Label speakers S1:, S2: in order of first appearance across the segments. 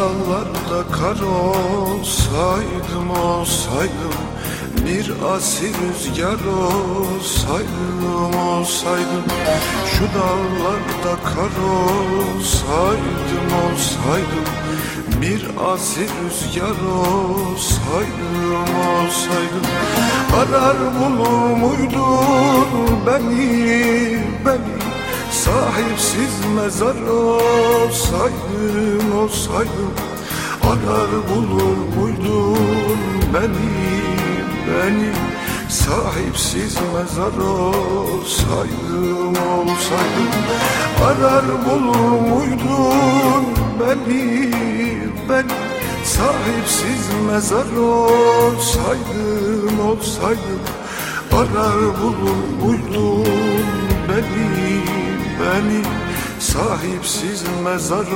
S1: dağlarda kar olsaydım, olsaydım, bir asil rüzgar olsaydım, şu dağlarda kar olsaydım, bir asil rüzgar olsaydım, arar bulur muydun beni, sahipsiz mezar olsaydım, arar bulur muydun beni, sahipsiz mezar olsaydım, arar bulur muydun beni, sahipsiz mezar olsaydım, arar bulur muydun beni, sahipsiz mezar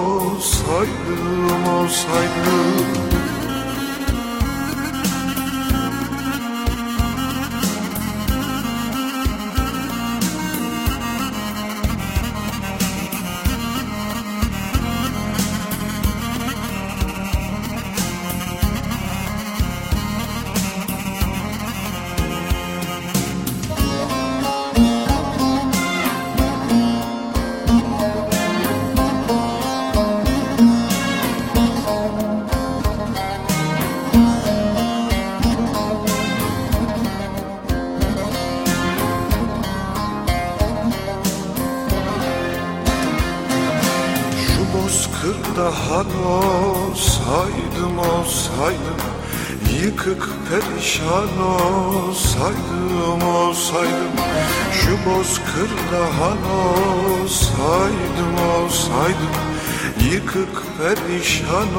S1: olsaydım. Bozkırda han olsaydım, yıkık perişan olsaydım, şu bozkırda han olsaydım, yıkık perişan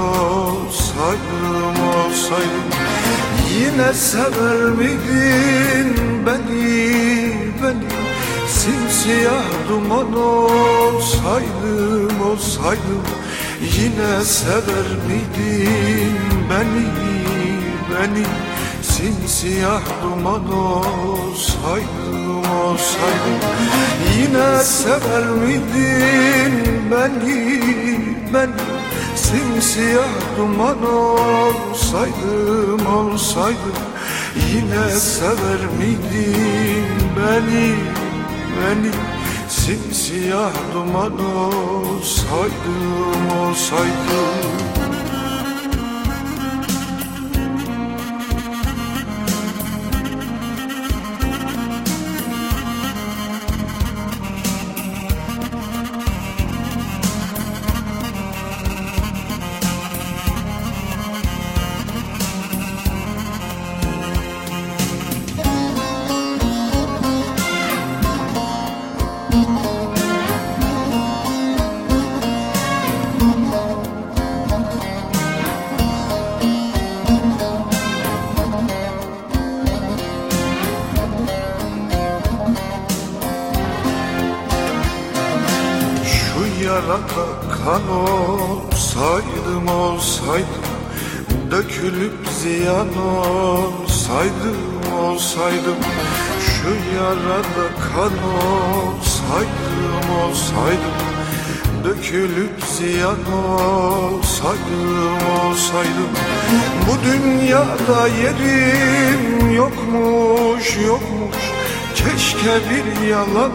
S1: olsaydım, yine sever miydin beni, simsiyah duman olsaydım, yine sever miydin beni, simsiyah duman olsaydım, yine sever miydin beni, simsiyah duman olsaydım, yine sever miydin beni, simsiyah duman olsaydım. Yarada kan olsaydım, dökülüp ziyan olsaydım, şu yarada kan olsaydım, dökülüp ziyan olsaydım, bu dünyada yerim yokmuş, keşke bir yalan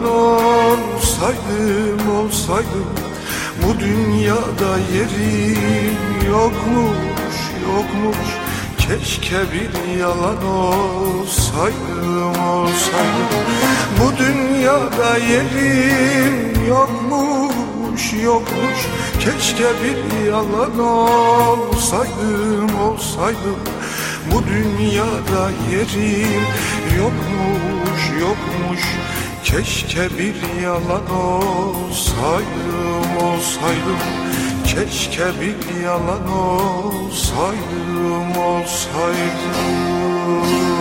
S1: olsaydım, bu dünyada yerim yokmuş, keşke bir yalan olsaydım, bu dünyada yerim yokmuş, keşke bir yalan olsaydım, bu dünyada yerim yokmuş, keşke bir yalan olsaydım, keşke bir yalan olsaydım.